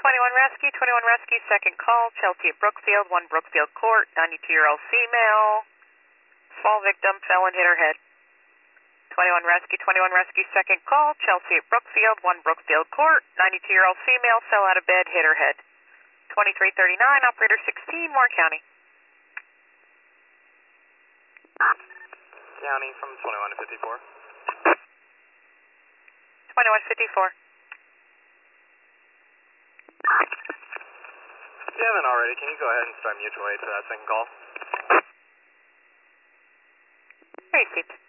21 Rescue, second call, Chelsea at Brookfield, 1 Brookfield Court, 92-year-old female, fall victim, fell and hit her head. 21 Rescue, second call, Chelsea at Brookfield, 1 Brookfield Court, 92-year-old female, fell out of bed, hit her head. 2339, operator 16, Warren County. County from 21 to 54. 2154. If you haven't already, can you go ahead and start mutual aid for that second call? Received.